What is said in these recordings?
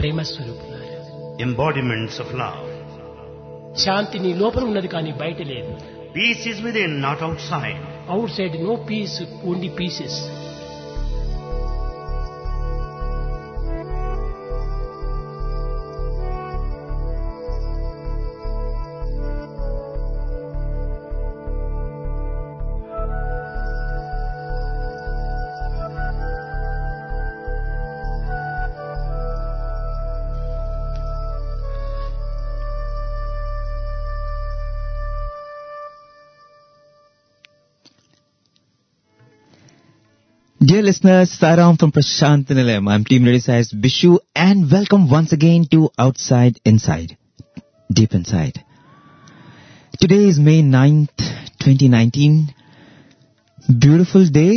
ప్రేమ స్వరూపులారా. embodiments of love. శాంతి నీ లోపల ఉన్నది కానీ బయట లేదు. Peace is within, not outside. Outside no piece, only pieces. Dear listeners, Saram from Prashant Nilayam. I'm Team Radio Sai's Bishu and welcome once again to Outside Inside, Deep Inside. Today is May 9th, 2019. Beautiful day.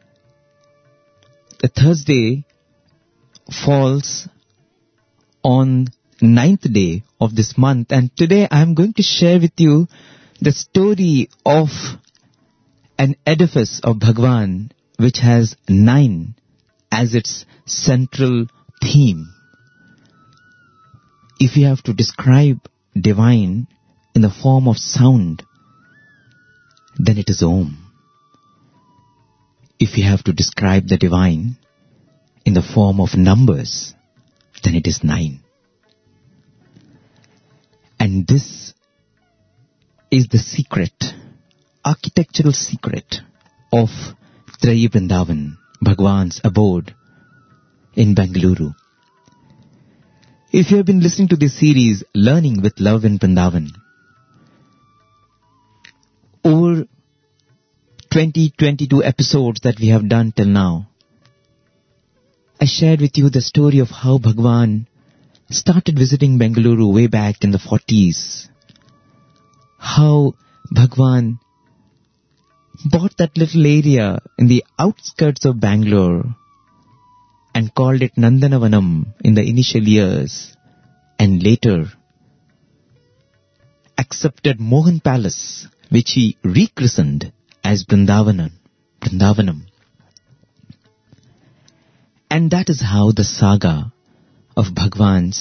The Thursday falls on 9th day of this month, and today I'm going to share with you the story of an edifice of Bhagwan which has 9 as its central theme. If you have to describe divine in the form of sound, then it is Om. If you have to describe the divine in the form of numbers, then it is 9. And this is the secret, architectural secret of Trayi Vrindavan, Bhagwan's abode in Bengaluru. If you have been listening to this series, Learning with Love in Vrindavan, over 22 episodes that we have done till now, I shared with you the story of how Bhagwan started visiting Bengaluru way back in the 40s. How Bhagwan bought that little area in the outskirts of Bangalore and called it Nandanavanam in the initial years, and later accepted Mohan Palace, which he rechristened as Vrindavanam. And that is how the saga of Bhagwan's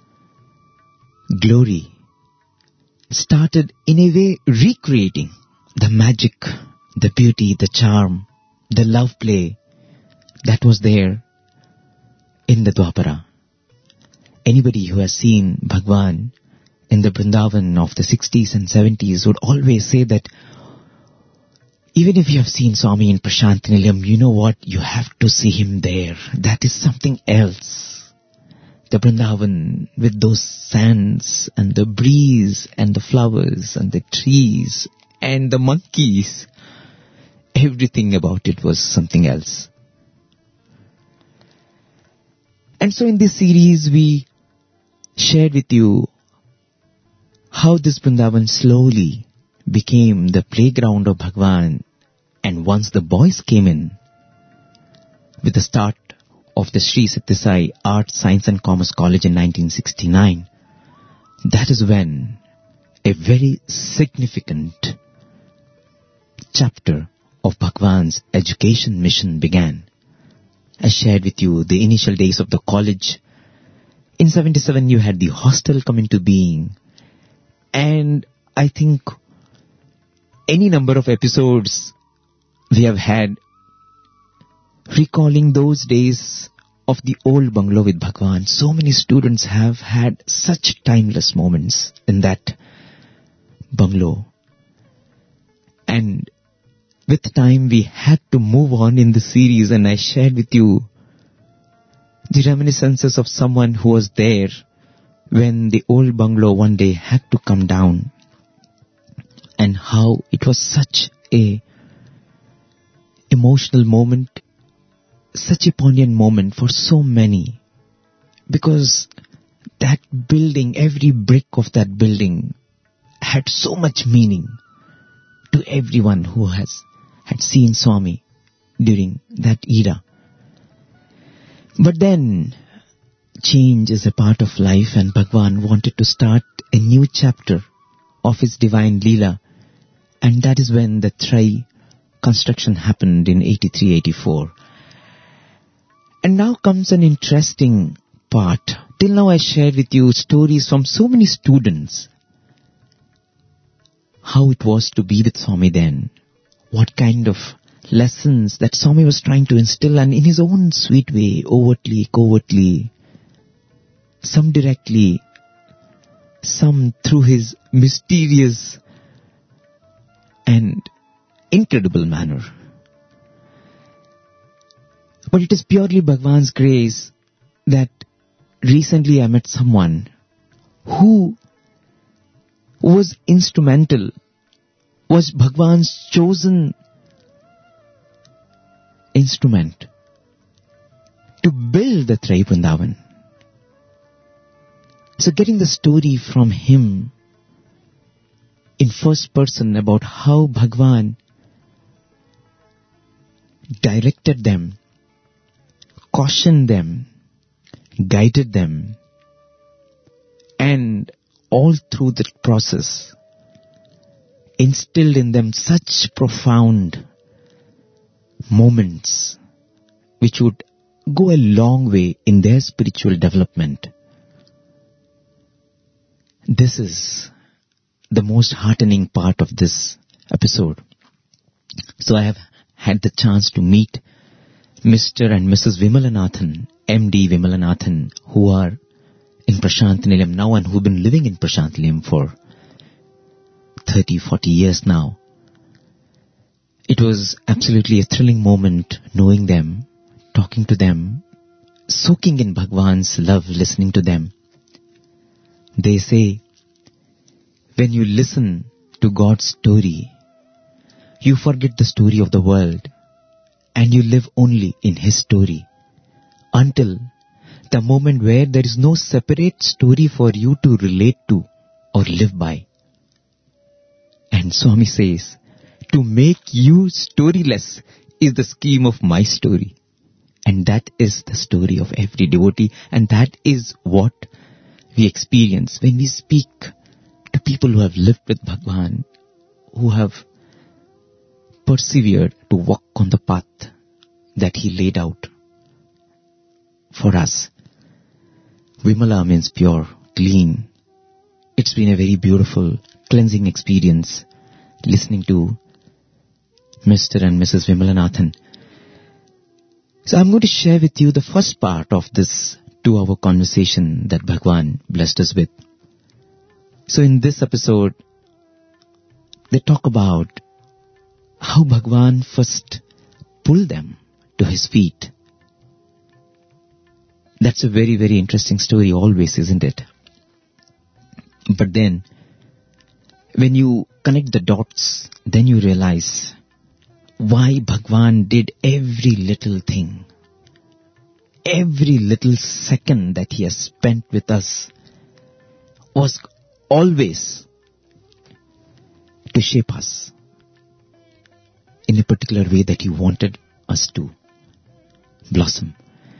glory started, in a way recreating the magic, the beauty, the charm, the love play that was there in the Dwapara. Anybody who has seen Bhagwan in the Vrindavan of the 60s and 70s would always say that even if you have seen Swami in Prashant Nilayam, you know what? You have to see him there. That is something else. The Vrindavan with those sands and the breeze and the flowers and the trees and the monkeys. Everything about it was something else. And so in this series we shared with you how this Vrindavan slowly became the playground of Bhagwan, and once the boys came in with the start of the Sri Sathya Sai Arts, Science and Commerce College in 1969, that is when a very significant chapter of Bhagwan's education mission began. I shared with you the initial days of the college. In 77 you had the hostel come into being, and I think any number of episodes we have had recalling those days of the old bungalow with Bhagwan. So many students have had such timeless moments in that bungalow. And with time we had to move on in the series, and I shared with you the reminiscences of someone who was there when the old bungalow one day had to come down, and how it was such a emotional moment, such a poignant moment for so many, because that building, every brick of that building had so much meaning to everyone who had seen Swami during that era. But then change is a part of life, and Bhagwan wanted to start a new chapter of his divine Leela, and that is when the Trayi construction happened in 83-84. And now comes an interesting part till now I shared with you stories from so many students. How it was to be with Swami then. What kind of lessons that Swami was trying to instill, and in his own sweet way, overtly, covertly, some directly, some through his mysterious and incredible manner. But it is purely Bhagwan's grace that recently I met someone who was instrumental, was Bhagwan's chosen instrument to build the Trai Vrindavan. So getting the story from him in first person about how Bhagwan directed them, cautioned them, guided them, and all through the process instilled in them such profound moments which would go a long way in their spiritual development. This is the most heartening part of this episode. So I have had the chance to meet Mr. and Mrs. Vimalanathan, MD Vimalanathan, who are in Prashant Nilayam now and who've been living in Prashant Nilayam for 30, 40 years now. It was absolutely a thrilling moment knowing them, talking to them, soaking in Bhagwan's love, listening to them. They say, when you listen to God's story, you forget the story of the world and you live only in His story until the moment where there is no separate story for you to relate to or live by. And Swami says, to make you storyless is the scheme of my story. And that is the story of every devotee, and that is what we experience when we speak to people who have lived with Bhagwan, who have persevered to walk on the path that He laid out for us. Vimala means pure, clean. It's been a very beautiful, cleansing experience listening to Mr. and Mrs. Vimalanathan. So I'm going to share with you the first part of this 2-hour conversation that Bhagwan blessed us with. So in this episode, they talk about how Bhagwan first pulled them to His feet. That's a very, very interesting story always, isn't it? But then, when you connect the dots, then you realize why Bhagwan did every little thing. Every little second that He has spent with us was always to shape us in a particular way that He wanted us to blossom.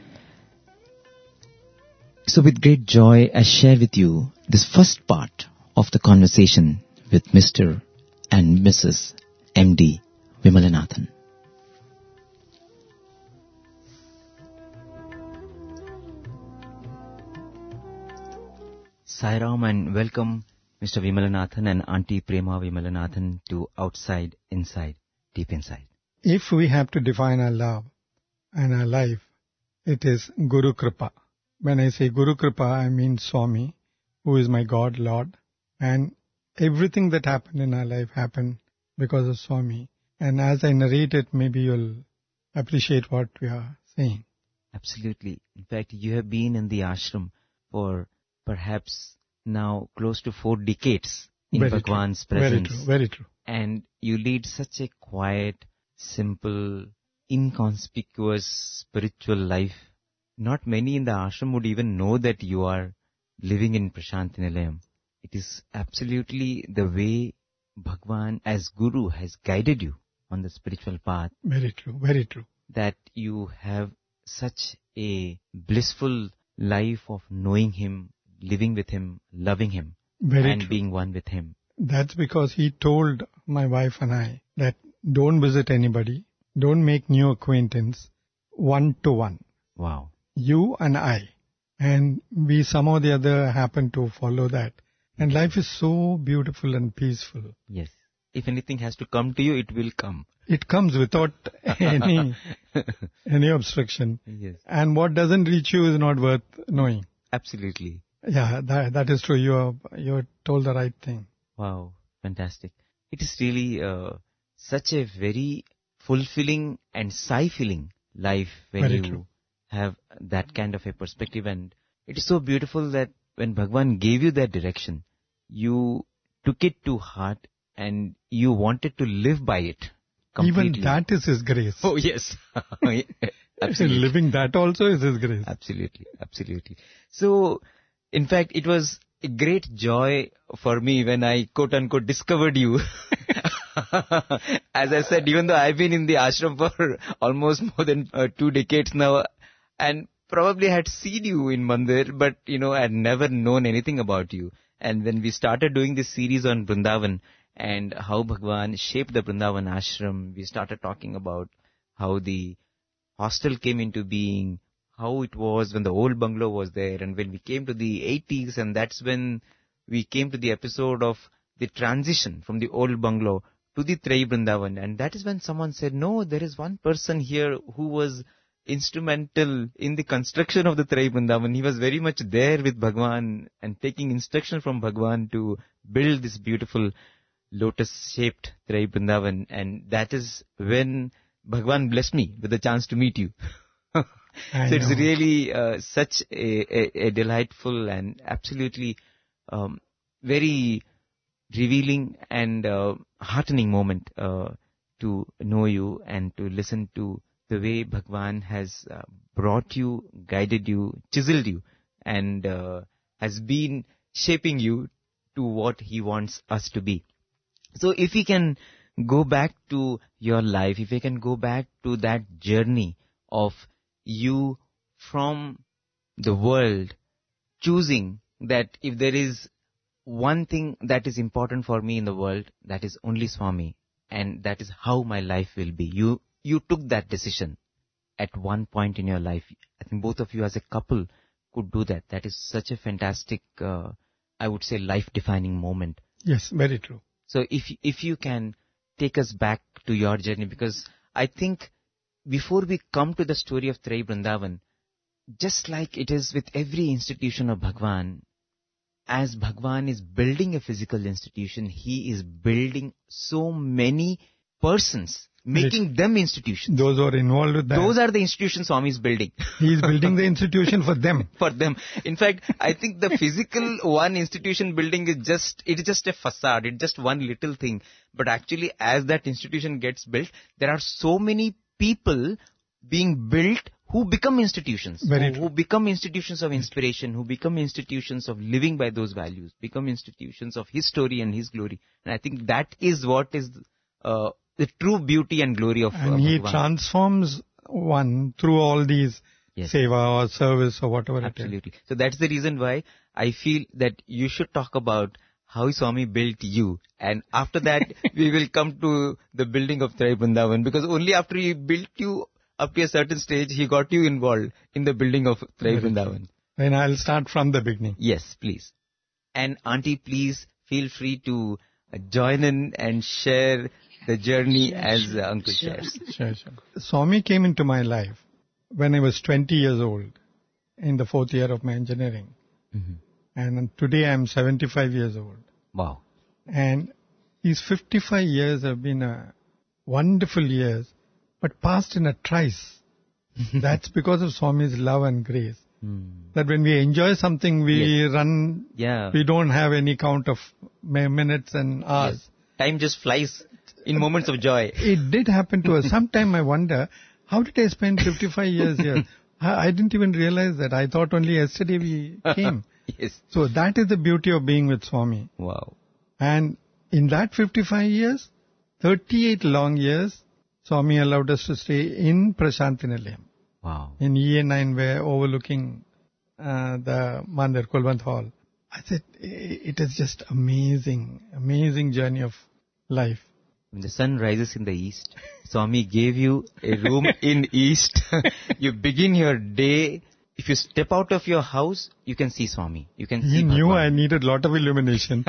So with great joy, I share with you this first part of the conversation with Mr. and Mrs. MD Vimalanathan. Sai Ram and welcome Mr. Vimalanathan and Auntie Prema Vimalanathan to Outside, Inside, Deep Inside. If we have to define our love and our life, it is Guru Kripa. When I say Guru Kripa, I mean Swami, who is my God, Lord. And everything that happened in our life happened because of Swami. And as I narrate it, maybe you'll appreciate what we are saying. Absolutely. In fact, you have been in the ashram for perhaps now close to 4 decades in Very Bhagwan's true. presence. Very true, very true. And you lead such a quiet, simple, inconspicuous spiritual life. Not many in the ashram would even know that you are living in Prashant Nilayam. It is absolutely the way Bhagwan as Guru has guided you on the spiritual path. Very true, very true. That you have such a blissful life of knowing Him, living with Him, loving Him, Very and true. being one with Him. That's because He told my wife and I that don't visit anybody, don't make new acquaintance, one-to-one. Wow. You and I. And we somehow or the other happen to follow that. And life is so beautiful and peaceful. Yes. If anything has to come to you, it will come. It comes without any obstruction. Yes. And what doesn't reach you is not worth knowing. Absolutely. Yeah, that is true. You told the right thing. Wow. Fantastic. It is really such a very fulfilling and sigh-filling life when Very you true. have that kind of a perspective. And it is so beautiful that when Bhagwan gave you that direction, you took it to heart and you wanted to live by it completely. Even that is His grace. Oh, yes. Absolutely. Living that also is His grace. Absolutely, absolutely. So, in fact, it was a great joy for me when I quote-unquote discovered you. As I said, even though I've been in the ashram for almost more than 2 decades now, and probably had seen you in Mandir, but, I had never known anything about you. And when we started doing this series on Vrindavan and how Bhagwan shaped the Vrindavan ashram, we started talking about how the hostel came into being, how it was when the old bungalow was there, and when we came to the 80s, and that's when we came to the episode of the transition from the old bungalow to the Trai Vrindavan. And that is when someone said, no, there is one person here who was instrumental in the construction of the Trai Vrindavan. He was very much there with Bhagwan and taking instruction from Bhagwan to build this beautiful lotus-shaped Trai Vrindavan. And that is when Bhagwan blessed me with the chance to meet you. So it's really such a delightful and absolutely very revealing and heartening moment to know you and to listen to the way Bhagwan has brought you, guided you, chiseled you, and has been shaping you to what He wants us to be. So if we can go back to your life, if we can go back to that journey of you from the world, choosing that if there is one thing that is important for me in the world, that is only Swami, and that is how my life will be. You took that decision at one point in your life. I think both of you as a couple could do that. That is such a fantastic, I would say, life-defining moment. Yes, very true. So if you can take us back to your journey, because I think before we come to the story of Trai Vrindavan, just like it is with every institution of Bhagwan, as Bhagwan is building a physical institution, He is building so many persons, making them institutions. Those who are involved with that. Those are the institutions Swami is building. He is building the institution for them. For them. In fact, I think the physical one institution building is just a facade. It's just one little thing. But actually, as that institution gets built, there are so many people being built who become institutions. Who become institutions of inspiration, who become institutions of living by those values, become institutions of His story and His glory. And I think that is what is the true beauty and glory of And He transforms one through all these seva or service or whatever Absolutely. So that's the reason why I feel that you should talk about how Swami built you. And after that, we will come to the building of Trai Vrindavan, because only after He built you up to a certain stage, He got you involved in the building of Trai Vrindavan. Then I'll start from the beginning. Yes, please. And Auntie, please feel free to join in and share the journey as Uncle shares. Sure. Swami came into my life when I was 20 years old, in the 4th year of my engineering. Mm-hmm. And today I'm 75 years old. Wow. And these 55 years have been wonderful years, but passed in a trice. That's because of Swami's love and grace. That when we enjoy something, we run, we don't have any count of minutes and hours. Yes. Time just flies in moments of joy. It did happen to us. Sometime I wonder, how did I spend 55 years here? I didn't even realize that. I thought only yesterday we came. Yes. So that is the beauty of being with Swami. Wow. And in that 55 years, 38 long years, Swami allowed us to stay in Prasanthi Nilayam. Wow. In EA9, where overlooking the Mandir Kulwant Hall. I said, it is just amazing journey of life. When the sun rises in the east, Swami gave you a room in east. You begin your day if you step out of your house, you can see Swami. You can see He knew Bhagwan. I needed lot of illumination.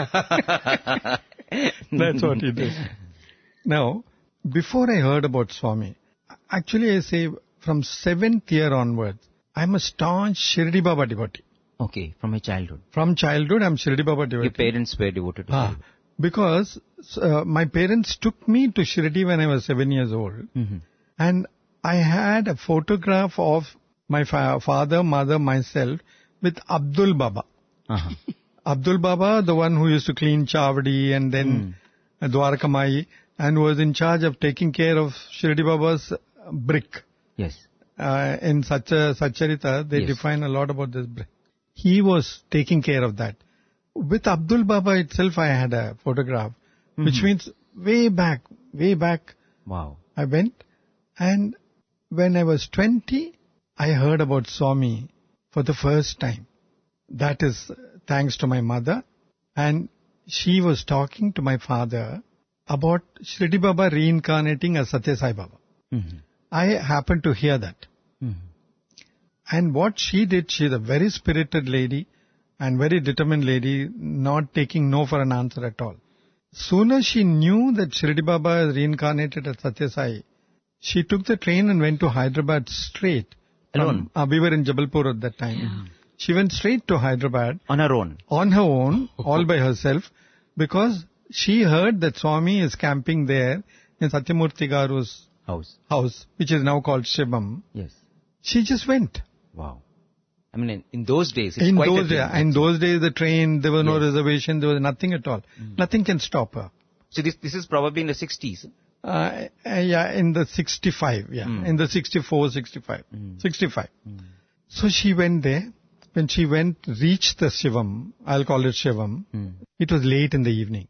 That's what he did. Now, before I heard about Swami, actually I say from 7th year onwards, I'm a staunch Shirdi Baba devotee. Okay, from your childhood. From childhood, I'm Shirdi Baba devotee. Your parents were devoted to Shirdi. Because my parents took me to Shirdi when I was 7 years old. Mm-hmm. And I had a photograph of my father, mother, myself with Abdul Baba. Uh-huh. Abdul Baba, the one who used to clean Chavdi and then Dwarkamai, and was in charge of taking care of Shirdi Baba's brick. Yes. In Satcharita, they Yes. define a lot about this brick. He was taking care of that. With Abdul Baba itself, I had a photograph, which means way back, Wow. I went. And when I was 20, I heard about Swami for the first time. That is thanks to my mother. And she was talking to my father about Shirdi Baba reincarnating as Satya Sai Baba. Mm-hmm. I happened to hear that. Mm-hmm. And what she did, she's a very spirited lady and very determined lady, not taking no for an answer at all. Soon as she knew that Shirdi Baba is reincarnated as Satya Sai, she took the train and went to Hyderabad straight. Alone? We were in Jabalpur at that time. Yeah. She went straight to Hyderabad On her own. on her own, all by herself, because she heard that Swami is camping there in Satyamurti Garu's house, which is now called Shivam. Yes. She just went. Wow. I mean, in those days, it's In quite those a thing. days, the train, there was no Yes. reservation, there was nothing at all. Nothing can stop her. So this is probably in the 60s. Yeah, in the 65, in the 64, 65, 65. So she went there. When she reached the Shivam, I'll call it Shivam, it was late in the evening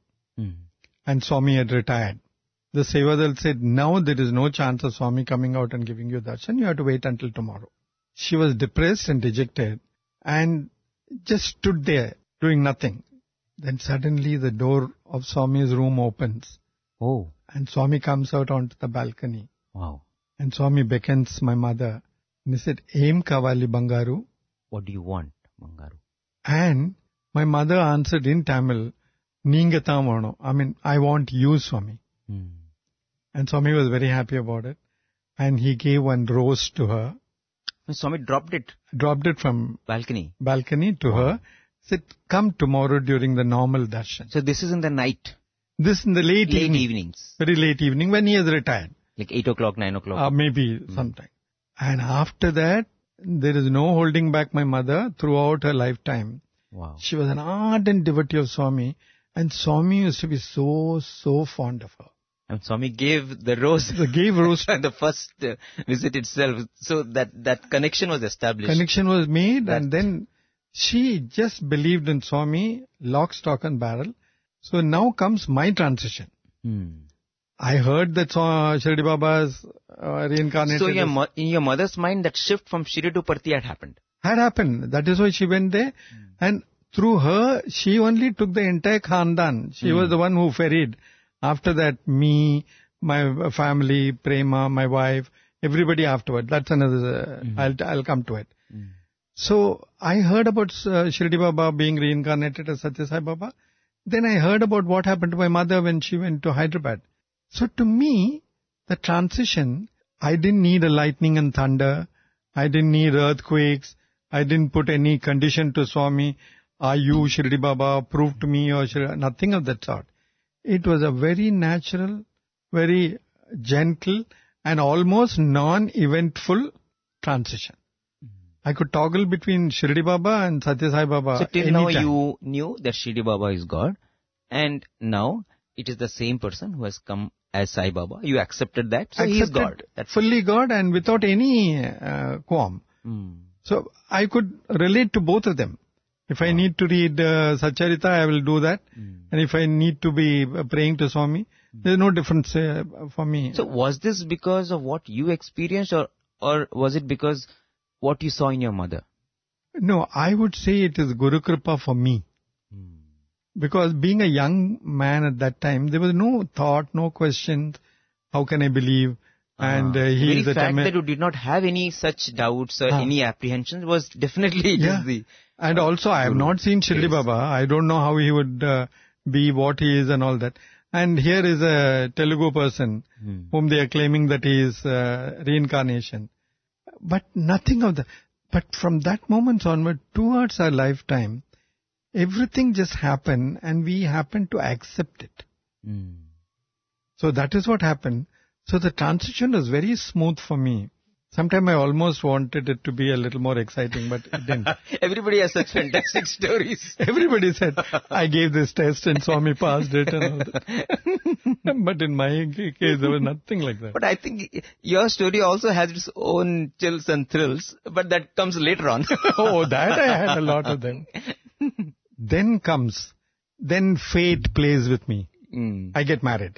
and Swami had retired. The Sevadal said, now there is no chance of Swami coming out and giving you darshan, you have to wait until tomorrow. She was depressed and dejected and just stood there doing nothing. Then suddenly the door of Swami's room opens. Oh. And Swami comes out onto the balcony. Wow. And Swami beckons my mother. And he said, Aim Kavali Bangaru. What do you want, Bangaru? And my mother answered in Tamil, Neenga thaan vaanum. I mean, I want you, Swami. And Swami was very happy about it. And he gave one rose to her. And Swami dropped it. Dropped it from Balcony. to her. Said, come tomorrow during the normal darshan. So this is in the night. This in the late evening. Evenings. Very late evening when he has retired. Like 8 o'clock, 9 o'clock. Maybe sometime. And after that, there is no holding back my mother throughout her lifetime. Wow. She was an ardent devotee of Swami. And Swami used to be so fond of her. And Swami gave the rose. Gave rose. The first visit itself. So that connection was established. Connection was made and then she just believed in Swami, lock, stock and barrel. So now comes my transition. I heard that Shirdi Baba's reincarnated. So in your mother's mind, that shift from Shirdi to Parthi had happened. Had happened. That is why she went there. And through her, she only took the entire Khandan. She was the one who ferried. After that, me, my family, Prema, my wife, everybody afterward. That's another, I'll come to it. So I heard about Shirdi Baba being reincarnated as Satya Sai Baba. Then I heard about what happened to my mother when she went to Hyderabad. So to me, the transition, I didn't need a lightning and thunder. I didn't need earthquakes. I didn't put any condition to Swami. Are you Shirdi Baba? Prove to me or nothing of that sort. It was a very natural, very gentle and almost non-eventful transition. I could toggle between Shirdi Baba and Satya Sai Baba. So till now you knew that Shirdi Baba is God, and now it is the same person who has come as Sai Baba. You accepted that, so he is God. That's fully God and without any qualm. So I could relate to both of them. If I need to read Satcharita, I will do that. And if I need to be praying to Swami, there is no difference for me. So was this because of what you experienced or was it because what you saw in your mother? No, I would say it is Guru Kripa for me. Because being a young man at that time, there was no thought, no questions. How can I believe? And The he very is a fact Tamil. that you did not have any such doubts or any apprehensions was definitely Yeah. just the... And also, I have not seen Shirdi Baba. I don't know how he would be, what he is and all that. And here is a Telugu person whom they are claiming that he is reincarnation. But nothing of that. But from that moment onward, towards our lifetime, everything just happened and we happened to accept it. So that is what happened. So the transition was very smooth for me. Sometimes I almost wanted it to be a little more exciting, but it didn't. Everybody has such fantastic stories. Everybody said, I gave this test and Swami passed it and all that. But in my case, there was nothing like that. But I think your story also has its own chills and thrills, but that comes later on. Oh, that I had a lot of them. Then fate plays with me. I get married.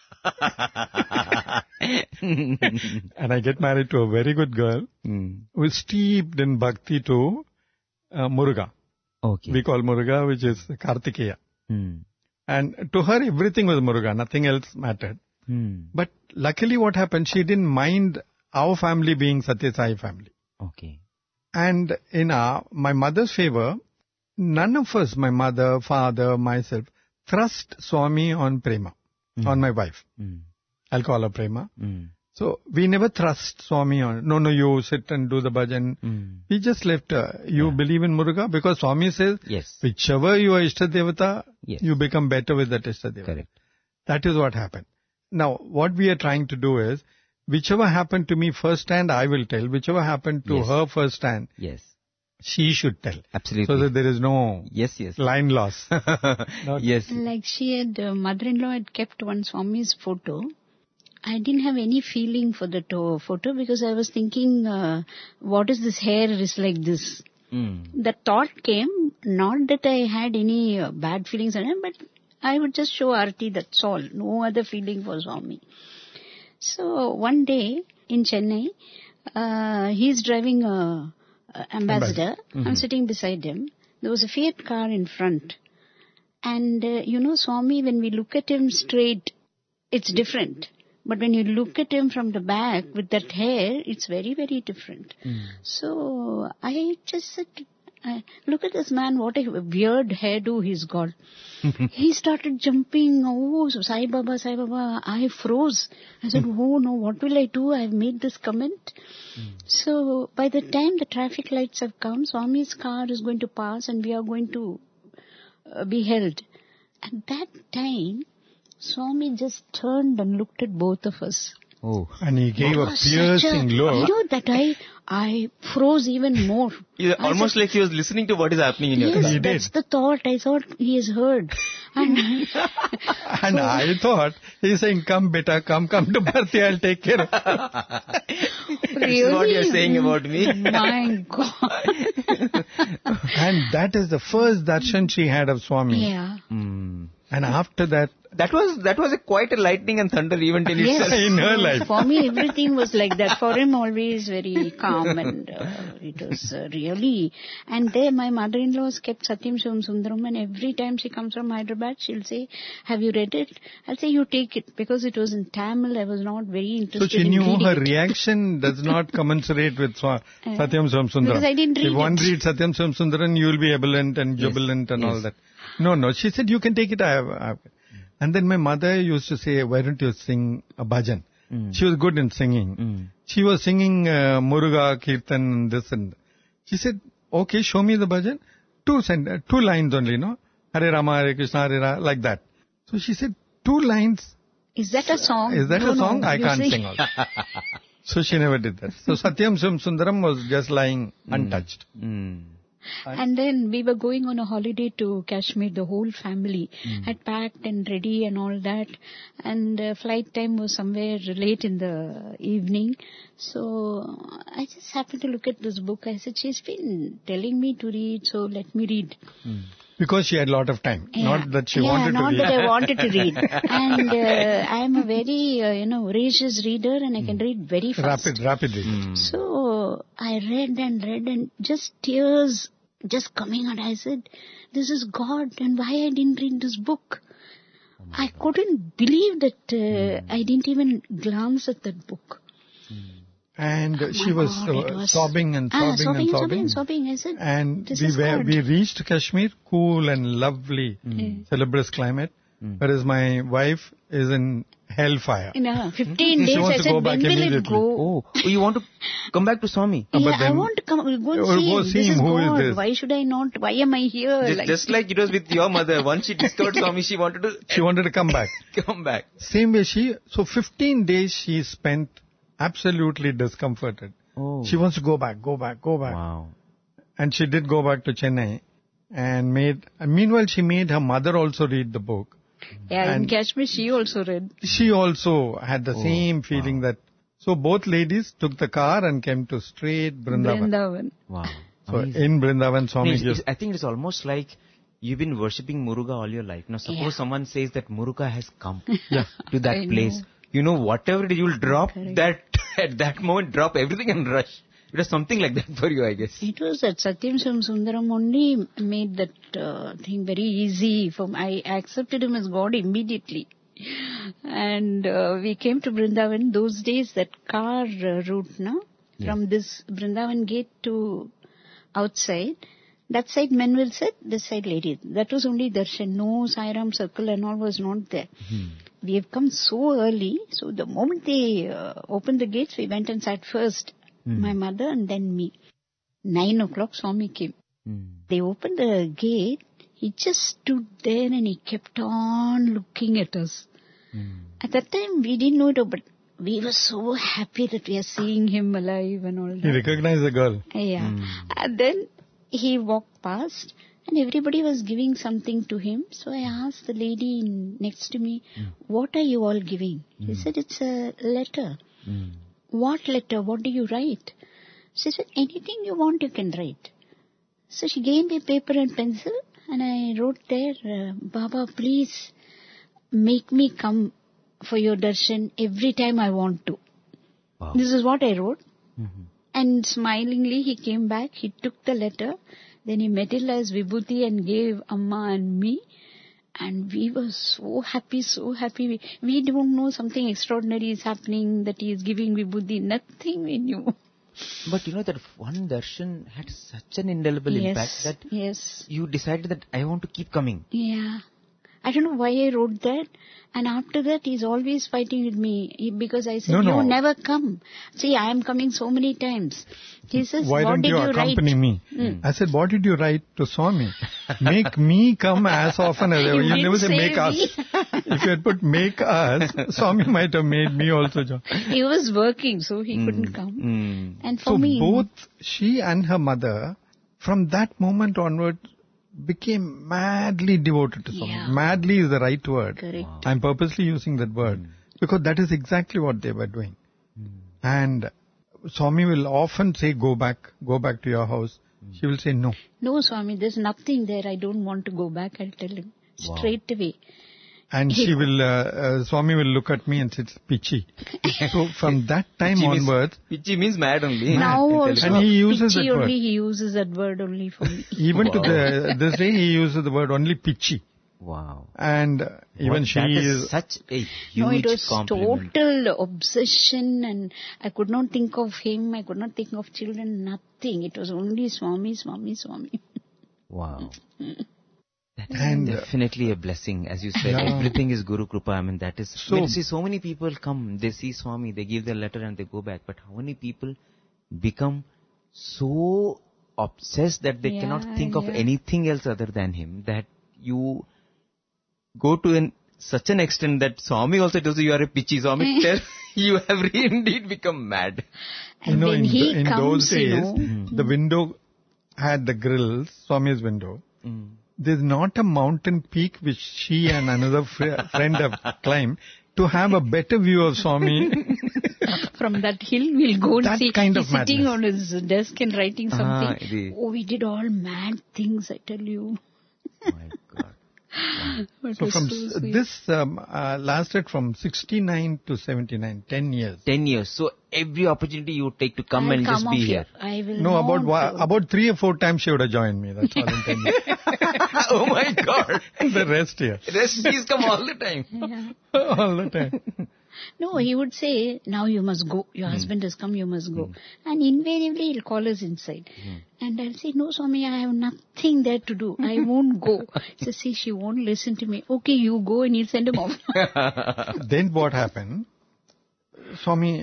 And I get married to a very good girl who is steeped in bhakti to Muruga. Okay. We call Muruga, which is Kartikeya. And to her, everything was Muruga. Nothing else mattered. But luckily what happened, she didn't mind our family being Satya Sai family. Okay. And in my mother's favor, none of us, my mother, father, myself, thrust Swami on Prema, on my wife. I'll call her Prema. So we never thrust Swami on, no, you sit and do the bhajan. We just left, you believe in Muruga? Because Swami says, Yes. whichever you are Ishta Devata, Yes. you become better with that Ishta Devata. Correct. That is what happened. Now, what we are trying to do is, whichever happened to me first hand, I will tell. Whichever happened to Yes. her first hand, Yes. she should tell. Absolutely. So that there is no Yes. line loss. Not- Yes. Like she had, mother-in-law had kept one Swami's photo. I didn't have any feeling for the photo because I was thinking, what is this hair is like this? The thought came, not that I had any bad feelings on it, but I would just show Aarti, that's all. No other feeling for Swami. So one day in Chennai, he's driving a Ambassador. I'm sitting beside him. There was a Fiat car in front. And Swami, when we look at him straight, it's different. But when you look at him from the back with that hair, it's very, very different. So I just said, look at this man, what a weird hairdo he's got. He started jumping, oh, Sai Baba, Sai Baba. I froze. I said, oh no, what will I do? I've made this comment. So by the time the traffic lights have come, Swami's car is going to pass and we are going to be held. At that time, Swami just turned and looked at both of us. Oh. And he gave a piercing look. That I froze even more. Almost like he was listening to what is happening in your Yes, car. He did. that's the thought. I thought he has heard. And And I thought, he's saying, come beta, come to Bharti, I'll take care of it. This is what you're saying about me. My God. And that is the first darshan she had of Swami. Yeah. And after that, That was quite a lightning and thunder event in Yes. itself. in her life. For me, everything was like that. For him, always very calm and it was really. And there, my mother-in-law has kept Satyam Shivam Sundaram, and every time she comes from Hyderabad, she'll say, "Have you read it?" I'll say, "You take it," because it was in Tamil. I was not very interested. So she in knew reading her it. reaction does not commensurate with Satyam Shivam Sundaram. Because I didn't read If one it. reads Satyam Shivam Sundaram, you will be ebullient and jubilant and all that. No, she said, you can take it. I have. And then my mother used to say, why don't you sing a bhajan? She was good in singing. She was singing Muruga, Kirtan, and this and that. She said, okay, show me the bhajan. Two lines only, no? Hare Rama, Hare Krishna, Hare Rama, like that. So she said, 2 lines. Is that a song? Is that No, a song? no, I you can't see. sing also. So she never did that. So Satyam Shivam Sundaram was just lying untouched. And then we were going on a holiday to Kashmir. The whole family had packed and ready and all that. And flight time was somewhere late in the evening. So I just happened to look at this book. I said, she's been telling me to read, so let me read. Because she had a lot of time. Not that she wanted to not read. that I wanted to read. And I am a very, voracious reader and I can read very fast. Rapidly. So I read and just tears just coming out. I said, this is God, and why I didn't read this book? I couldn't believe that I didn't even glance at that book. And she was God, it was- sobbing and sobbing. I said, And this is God. we reached Kashmir, cool and lovely, salubrious climate. Whereas my wife is in hellfire. In 15 days, wants I to said, go when back will it immediately. go? Oh, you want to come back to Swami? Yeah, but I then- want to come, go and Go see him. see This him. is Who is God. this? Why should I not? Why am I here? Just like it was with your mother. Once she discovered Swami, she wanted to come back. come back. Same way so 15 days she spent absolutely discomforted. Oh. She wants to go back. Wow. And she did go back to Chennai and meanwhile she made her mother also read the book. Yeah, in And- Kashmir, she also read. She also had the same feeling that, so both ladies took the car and came to straight Vrindavan. Vrindavan. Wow. So Amazing. in Vrindavan, Swami It's- just, I think it's almost like you've been worshipping Muruga all your life. Now suppose Yeah. someone says that Muruga has come to that I place. know. You know, whatever it is, you'll drop Correct. that, at that moment, drop everything and rush. It was something like that for you, I guess. It was that Satyam Shivam Sundaram only made that thing very easy for me. I accepted him as God immediately. And we came to Vrindavan. Those days, that car route, from this Vrindavan gate to outside, that side men will sit, this side ladies. That was only darshan. No Sai Ram circle and all was not there. We have come so early, so the moment they opened the gates, we went and sat first. My mother and then me. 9 o'clock, Swami came. They opened the gate. He just stood there and he kept on looking at us. At that time, we didn't know it, but we were so happy that we are seeing him alive and all he that. recognized the girl. Yeah. And then he walked past and everybody was giving something to him. So I asked the lady next to me, what are you all giving? He said, it's a letter. What letter? What do you write? She said, anything you want you can write. So she gave me paper and pencil and I wrote there, Baba, please make me come for your darshan every time I want to. Wow. This is what I wrote. And smilingly he came back, he took the letter, then he materialized Vibhuti and gave Amma and me. And we were so happy, so happy. We don't know something extraordinary is happening, that he is giving Vibhuti. Nothing we knew. But you know that one darshan had such an indelible impact that Yes. you decided that I want to keep coming. Yeah. I don't know why I wrote that. And after that, he's always fighting with me because I said, No. you never come. See, I am coming so many times. He says, Why what don't did you you accompany write? me? I said, what did you write to Swami? Make me come as often as ever. You didn't never say say make me. us. If you had put make us, Swami might have made me also join. He was working, so he couldn't come. And for So me, both she and her mother, from that moment onward, became madly devoted to Swami. Yeah. Madly is the right word. correct. I'm purposely using that word because that is exactly what they were doing. And Swami will often say, go back to your house. She will say, no. No, Swami, there's nothing there. I don't want to go back. I'll tell him straight away. And she will, Swami will look at me and say, it's Pichi. So from that time onwards, Pichi means mad only. Now also, And he uses Pichi that word. only, he uses that word only for me. even to this day, he uses the word only Pichi. Wow. And even What- she that is, such a huge No, it was compliment. total obsession and I could not think of him. I could not think of children, nothing. It was only Swami, Swami, Swami. Wow. That is And, definitely a blessing. As you said, Yeah. everything is Guru Kripa. I mean, that is... So- see, so many people come, they see Swami, they give their letter and they go back. But how many people become so obsessed that they cannot think of anything else other than him, that you go to such an extent that Swami also tells you are a Pichi. Swami tells you have indeed become mad. And when he in comes, those days, you know, the window had the grills, Swami's window. There's not a mountain peak which she and another friend have climbed to have a better view of Swami. from that hill we'll go and That see. kind of He's sitting madness. on his desk and writing something. the- Oh, we did all mad things, I tell you. My God. It So was from so sweet. this lasted from 69 to 79, 10 years. 10 years. So every opportunity you take to come I'll and just come be off here. I will No, not. about 3 or 4 times she would have joined me. That's all in 10 years. Oh my God. The rest here. Rest, she's come all the time. Yeah. All the time. No, he would say, now you must go. Your husband has come, you must go. And invariably he'll call us inside. And I'll say, no Swami, I have nothing there to do. I won't go. So see, she won't listen to me. Okay, you go, and he'll send him off. Then what happened? Swami,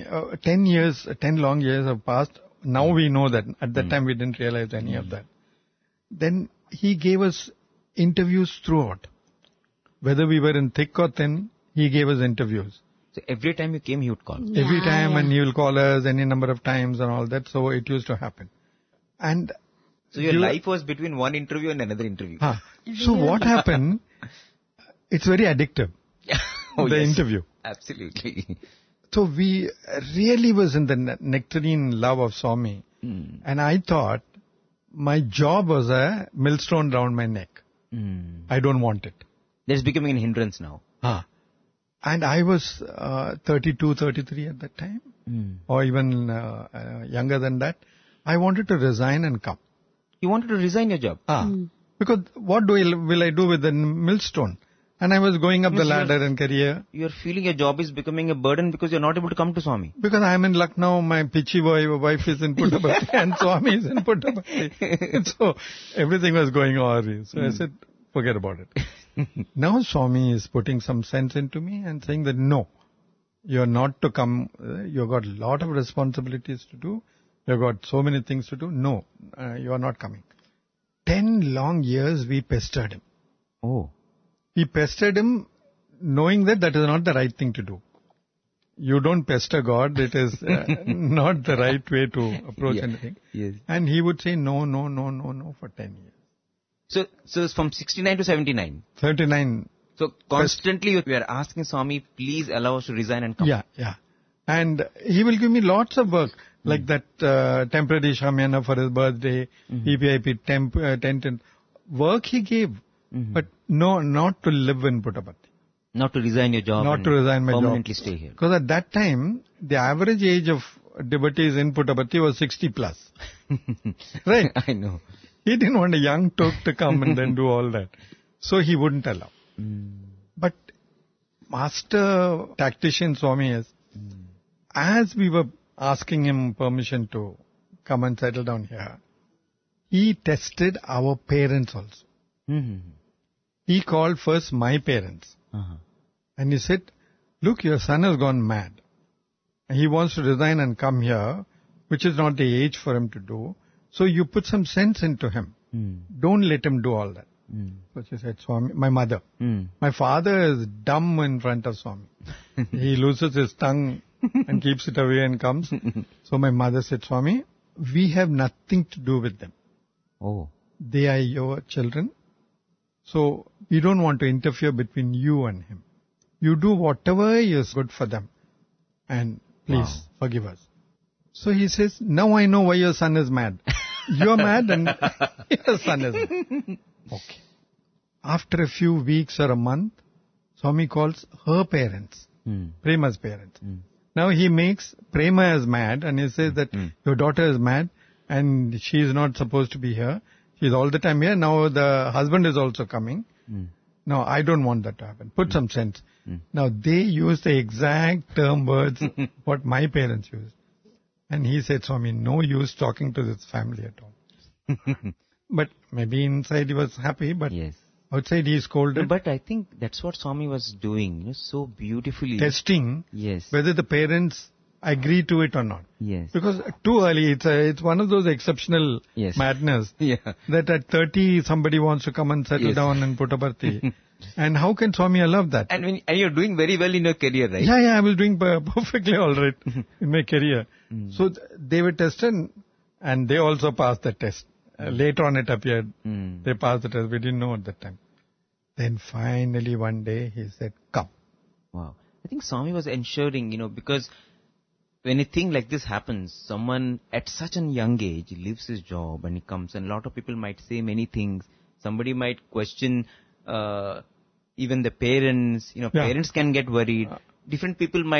10 long years have passed. Now we know that. At that time we didn't realize any of that. Then he gave us interviews throughout. Whether we were in thick or thin, he gave us interviews. So every time you came, he would call. Every time, and he will call us any number of times and all that. So it used to happen. And so your life was between one interview and another interview. So what happened? It's very addictive. The interview. Absolutely. So we really was in the nectarine love of Swami. And I thought my job was a millstone round my neck. I don't want it. That's becoming a hindrance now. And I was 32, 33 at that time, or even younger than that. I wanted to resign and come. You wanted to resign your job? Because what will I do with the millstone? And I was going up the ladder in career. You're feeling your job is becoming a burden because you're not able to come to Swami. Because I'm in Lucknow, my pitchy wife is in Puttaparthi, and Swami is in Puttaparthi. So everything was going awry. So I said, forget about it. Now Swami is putting some sense into me and saying that no, you're not to come, you've got a lot of responsibilities to do, you've got so many things to do. No, you are not coming. 10 long years we pestered him. Oh. We pestered him knowing that is not the right thing to do. You don't pester God, it is not the right way to approach anything. Yes. And he would say no for 10 years. So it's from 69 to 79? 39. So constantly we are asking Swami, please allow us to resign and come. Yeah. And he will give me lots of work, like that temporary Shamayana for his birthday, PPIP tent. Work he gave, but no, not to live in Puttaparthi. Not to resign your job. Not to resign my job. Permanently stay here. Because at that time, the average age of devotees in Puttaparthi was 60 plus. Right? I know. He didn't want a young toke to come and then do all that. So he wouldn't allow. But master tactician Swami is, as we were asking him permission to come and settle down here, he tested our parents also. He called first my parents. And he said, look, your son has gone mad. He wants to resign and come here, which is not the age for him to do. So you put some sense into him. Don't let him do all that. So she said, Swami, my mother. My father is dumb in front of Swami. He loses his tongue and keeps it away and comes. So my mother said, Swami, we have nothing to do with them. Oh. They are your children. So we don't want to interfere between you and him. You do whatever is good for them. And please forgive us. So he says, now I know why your son is mad. You're mad and your son is mad. Okay. After a few weeks or a month, Swami calls her parents, Prema's parents. Now he makes Prema as mad and he says that your daughter is mad and she is not supposed to be here. She is all the time here. Now the husband is also coming. No, I don't want that to happen. Put some sense. Now they use the exact term words what my parents used. And he said, Swami, no use talking to this family at all. But maybe inside he was happy, but outside he scolded. But I think that's what Swami was doing, so beautifully. Testing whether the parents agree to it or not. Because too early, it's one of those exceptional madness that at 30 somebody wants to come and settle down in Puttaparthi. And how can Swami allow that? And you're doing very well in your career, right? Yeah, I was doing perfectly all right in my career. So they were tested and they also passed the test. Later on it appeared, they passed the test. We didn't know at that time. Then finally one day he said, come. Wow. I think Swami was ensuring, because when a thing like this happens, someone at such a young age leaves his job and he comes, and a lot of people might say many things. Somebody might question even the parents. Parents can get worried. Different people might,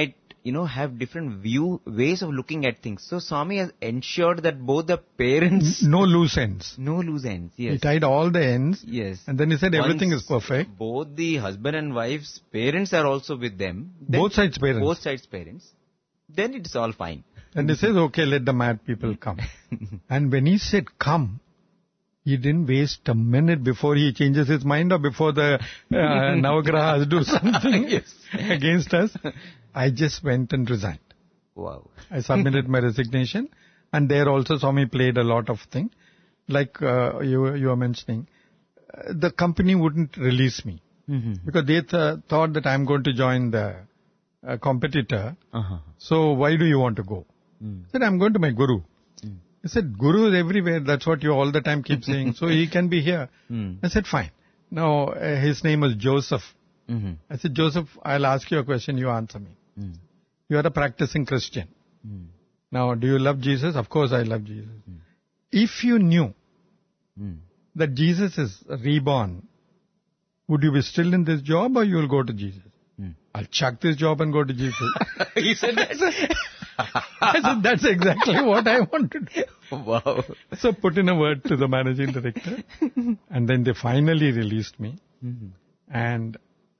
have different ways of looking at things. So Swami has ensured that both the parents... No loose ends. No loose ends, yes. He tied all the ends. Yes. And then he said everything is perfect. Both the husband and wife's parents are also with them. Both sides parents. Both sides parents. Then it's all fine. And he says, okay, let the mad people come. And when he said come, he didn't waste a minute before he changes his mind or before the Navagrahas do something against us. I just went and resigned. Wow. I submitted my resignation. And there also Swami played a lot of things. Like you were mentioning, the company wouldn't release me. Because they thought that I'm going to join the competitor. So why do you want to go? I said, I'm going to my guru. He said, Guru is everywhere. That's what you all the time keep saying. So he can be here. I said, fine. Now, his name was Joseph. I said, Joseph, I'll ask you a question. You answer me. You are a practicing Christian. Now, do you love Jesus? Of course I love Jesus. If you knew that Jesus is reborn, would you be still in this job or you will go to Jesus? I'll chuck this job and go to Jesus. He said that? I said, that's exactly what I want to do. Wow. So put in a word to the managing director. And then they finally released me. And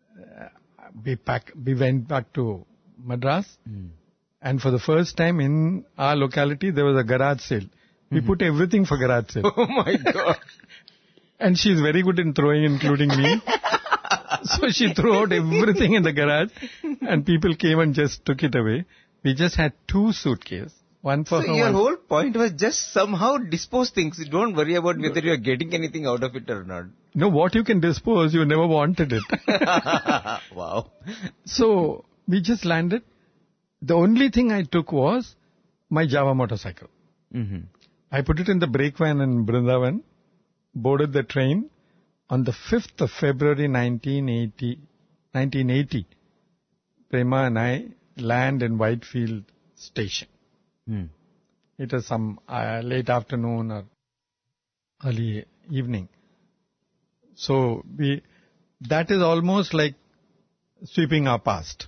we went back to Madras. And for the first time in our locality, there was a garage sale. We put everything for garage sale. Oh my God. And she's very good in throwing, including me. So she threw out everything in the garage and people came and just took it away. We just had 2 suitcases. One for her. So your whole point was just somehow dispose things. Don't worry about whether you are getting anything out of it or not. No, what you can dispose, you never wanted it. Wow. So we just landed. The only thing I took was my Java motorcycle. I put it in the brake van in Vrindavan, boarded the train. On the 5th of February 1980, Prema and I land in Whitefield Station. It was some late afternoon or early evening. So that is almost like sweeping our past.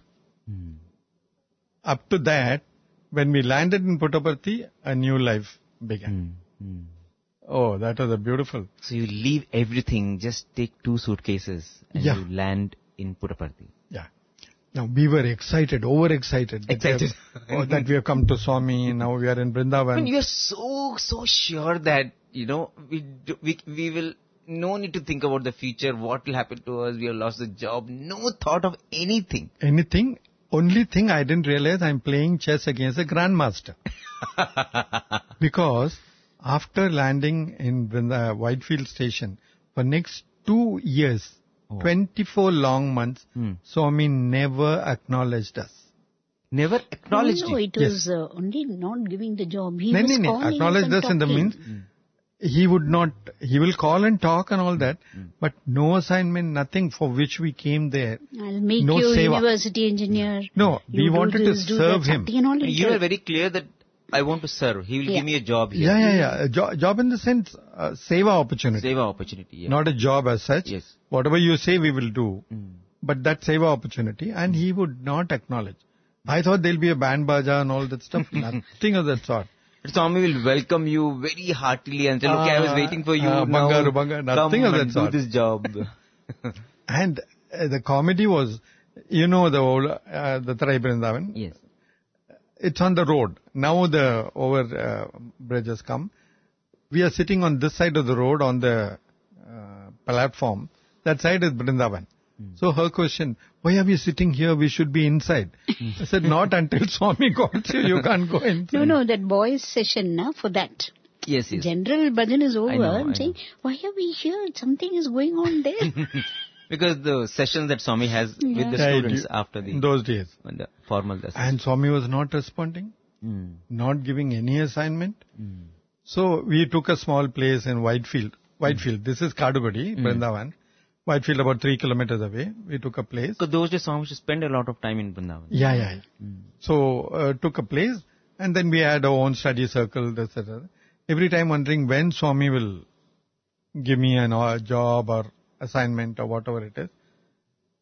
Up to that, when we landed in Puttaparthi, a new life began. Oh, that was a beautiful. So you leave everything, just take 2 suitcases and you land in Puttaparthi. Yeah. Now we were excited, overexcited. Excited. That we have come to Swami, now we are in Vrindavan. I mean, you are so sure that, we will, no need to think about the future, what will happen to us, we have lost the job, no thought of anything. Anything. Only thing I didn't realize I'm playing chess against a grandmaster. Because after landing in Whitefield Station, for next 2 years, 24 long months, Swami never acknowledged us. Never acknowledged you? No, it was only not giving the job. He was calling acknowledged us in the means, he will call and talk and all that, but no assignment, nothing for which we came there. I'll make no you a seva. university engineer. No, we wanted to serve him. You were very clear that I want to serve. He will give me a job here. Yeah. Job in the sense, seva opportunity. Seva opportunity, yeah. Not a job as such. Yes. Whatever you say, we will do. But that seva opportunity, and he would not acknowledge. I thought there'll be a band baja and all that stuff. Nothing of that sort. Swami will welcome you very heartily and say, okay, I was waiting for you. Bangaru, nothing of that sort. Do this job. And the comedy was, the Tarai Vrindavan. Yes. It's on the road. Now the bridges come. We are sitting on this side of the road on the platform. That side is Vrindavan. So her question, why are we sitting here? We should be inside. I said, not until Swami calls you, you can't go inside. No, that boys session for that. Yes. General bhajan is over. I'm saying, why are we here? Something is going on there. Because the sessions that Swami has with the students after in those days. The formal lessons. And Swami was not responding, not giving any assignment. So we took a small place in Whitefield. This is Kadugadi, Vrindavan. Whitefield about 3 kilometers away. We took a place. Because those days Swami used to spend a lot of time in Vrindavan. Yeah. So took a place and then we had our own study circle. Every time wondering when Swami will give me a job or assignment or whatever it is.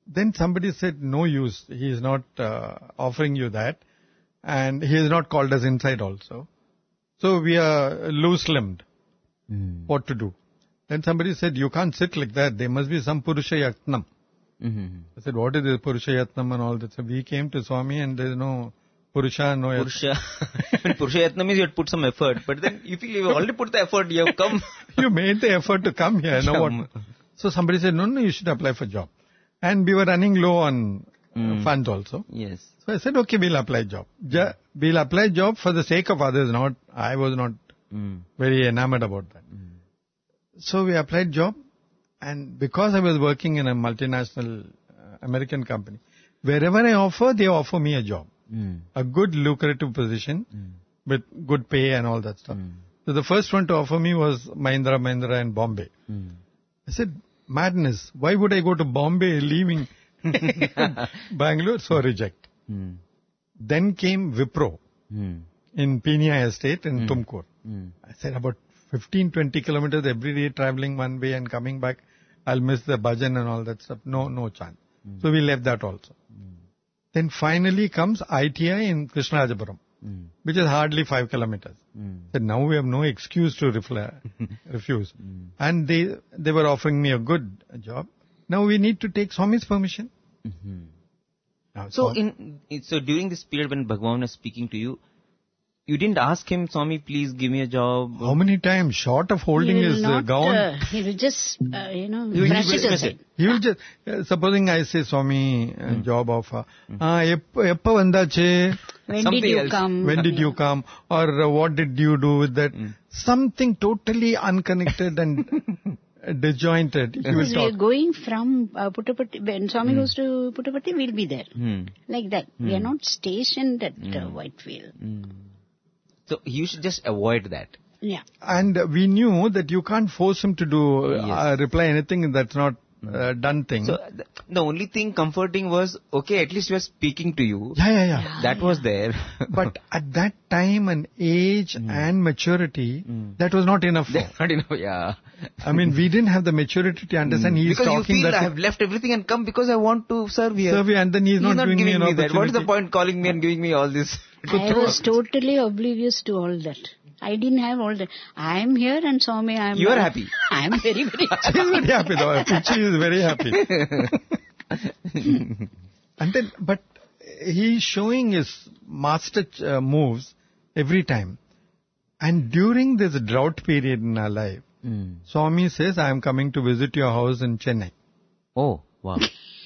Then somebody said, no use. He is not offering you that. And he has not called us inside also. So we are loose-limbed. What to do? Then somebody said, you can't sit like that. There must be some Purusha Yatnam. I said, what is this Purusha Yatnam and all that? So we came to Swami and there is no Purusha, no Purusha. When Purusha Yatna means you had put some effort. But then you feel you've already put the effort, you have come. You made the effort to come here. No, what? So somebody said, no, you should apply for job. And we were running low on funds also. Yes. So I said, okay, we'll apply job. We'll apply job for the sake of others. I was not very enamored about that. So we applied job. And because I was working in a multinational American company, wherever I offer, they offer me a job. A good lucrative position with good pay and all that stuff. So the first one to offer me was Mahindra in Bombay. I said, madness. Why would I go to Bombay leaving Bangalore? So reject. Then came Wipro in Peenya Estate in Tumkur. I said about 15-20 kilometers every day traveling one way and coming back. I'll miss the bhajan and all that stuff. No chance. So we left that also. Then finally comes ITI in Krishnarajapuram, which is hardly 5 kilometers. So now we have no excuse to refuse. And they were offering me a good job. Now we need to take Swami's permission. So during this period when Bhagavan was speaking to you, you didn't ask him, Swami, please give me a job? How many times? Short of holding his gown. He will just, brush it aside. He will just, supposing I say, Swami, job offer. Eppa vandache. When did you come? When did you come? Or what did you do with that? Something totally unconnected and disjointed. Because we are going from Puttaparthi, when Swami goes to Puttaparthi, we'll be there. Like that. We are not stationed at Whitefield. So you should just avoid that. Yeah. And we knew that you can't force him to do, reply anything that's not done thing. So the only thing comforting was, okay, at least we are speaking to you. Yeah. That was there. But at that time and age and maturity, that was not enough. Not enough, yeah. I mean, we didn't have the maturity to understand. He's because talking you feel that I have left everything and come because I want to serve here. And then he's not giving me an opportunity. That. What is the point calling me and giving me all this? I was totally oblivious to all that. I didn't have all that. I am here and Swami, You are happy. I am very, very happy. She's very happy though. Pichi is very happy. And then, but he's showing his master moves every time. And during this drought period in our life, Swami says, I am coming to visit your house in Chennai. Oh, wow.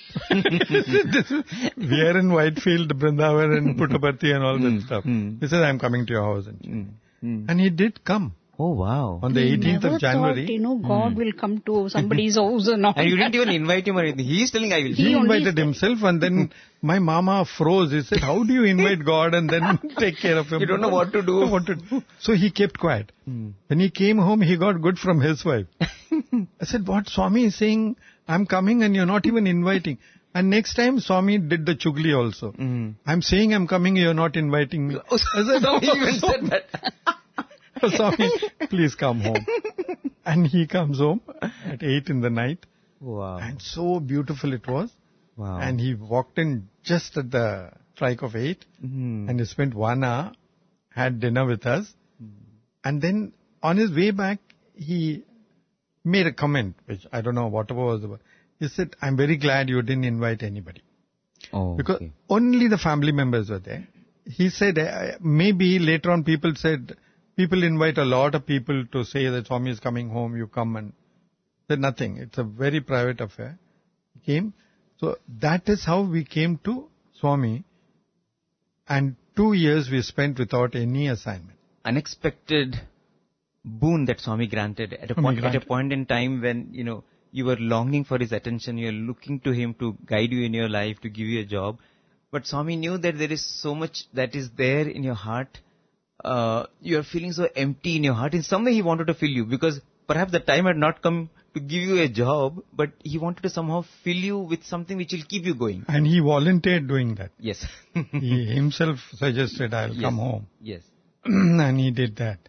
We are in Whitefield, Vrindavan and Puttaparthi and all that stuff. He says, I am coming to your house in Chennai. And he did come. Oh, wow. On the 18th of January. Thought, God will come to somebody's house and all. And you didn't even invite him or anything. He is telling I will. He invited himself and then my mama froze. He said, how do you invite God and then take care of him? You don't know what to do. So he kept quiet. When he came home, he got good from his wife. I said, what? Swami is saying, I'm coming and you're not even inviting. And next time, Swami did the chugli also. I'm saying I'm coming, you're not inviting me. I said, no, he even said that. Swami, please come home. And he comes home at 8 in the night. Wow. And so beautiful it was. Wow. And he walked in just at the strike of 8. And he spent 1 hour, had dinner with us. And then on his way back, he made a comment, which I don't know whatever was about. He said, I'm very glad you didn't invite anybody. Oh, because only the family members were there. He said, maybe later on people invite a lot of people to say that Swami is coming home, you come, and said nothing. It's a very private affair. He came. So that is how we came to Swami. And 2 years we spent without any assignment. Unexpected boon that Swami granted at a point in time when, you were longing for his attention, you were looking to him to guide you in your life, to give you a job. But Swami knew that there is so much that is there in your heart. You are feeling so empty in your heart. In some way he wanted to fill you because perhaps the time had not come to give you a job, but he wanted to somehow fill you with something which will keep you going. And he volunteered doing that. Yes. He himself suggested, I'll come home. Yes. And he did that.